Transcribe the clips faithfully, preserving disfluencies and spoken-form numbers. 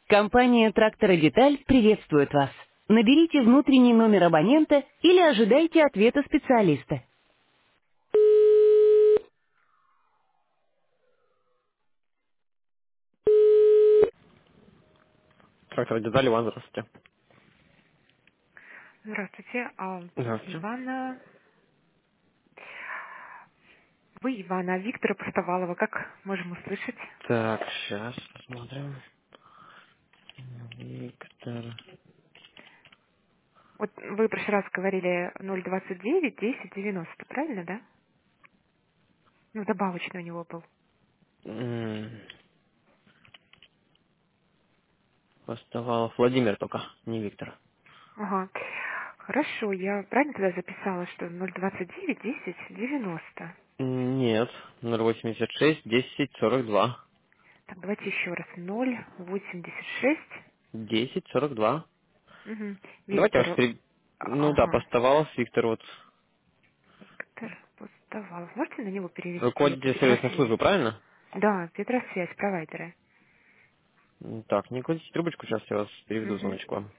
Компания «Трактор и Деталь» приветствует вас. Наберите внутренний номер абонента или ожидайте ответа специалиста. Трактор детали, Иван, здравствуйте. Здравствуйте, а Здравствуйте. Ивана... Вы Ивана, а Виктора Простовалова, как можем услышать? Так, сейчас посмотрим. Виктор. Вот вы в прошлый раз говорили ноль двадцать девять десять девяносто, правильно, да? Ну, добавочный у него был. М, Поставал Владимир только, не Виктор. Ага. Хорошо, я правильно тогда записала, что ноль двадцать девять десять девяносто. М, Нет, ноль восемьдесят шесть десять сорок два. Так, давайте еще раз. ноль восемьдесят шесть. Десять сорок два. Угу. Давайте ваш Виктор. пере- Ну да, Ага. поставал Виктор, вот Виктор Пустовалов. Можете на него перевести? Это руководитель сервисной Петросвязь. службы, правильно? Да, Петросвязь, провайдеры. М, Так, не кладите трубочку, сейчас я вас переведу Угу. звоночку вам.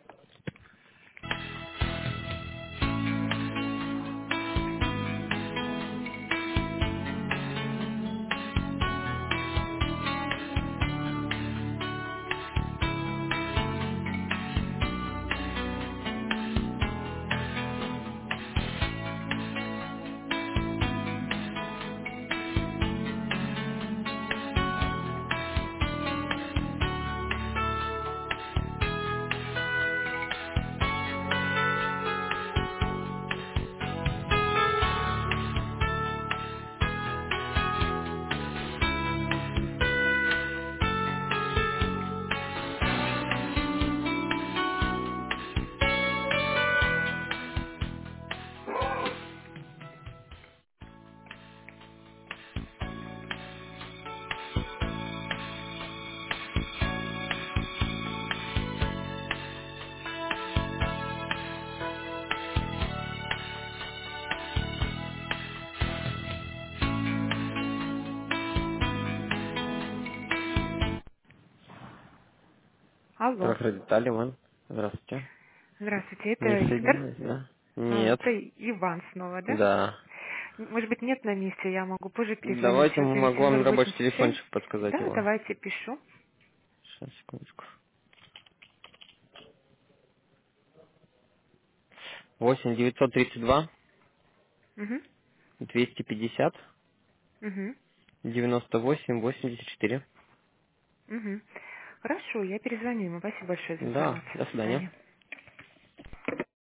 Алло. Трактор детали, Иван. Здравствуйте. Здравствуйте, это Не Виктор? соединилось, да? А, Нет. это Иван снова, да? Да. Может быть, нет на месте, я могу позже перезвонить. Давайте Вы говорите могу вам ноль рабочий восемьдесят шесть. телефончик подсказать Да, его. давайте пишу. Сейчас, секундочку. Восемь девятьсот тридцать два Угу. двести пятьдесят Угу. девяносто восемь восемьдесят четыре. Угу. Хорошо, я перезвоню ему. Спасибо большое за Да, информацию. до До свидания. свидания.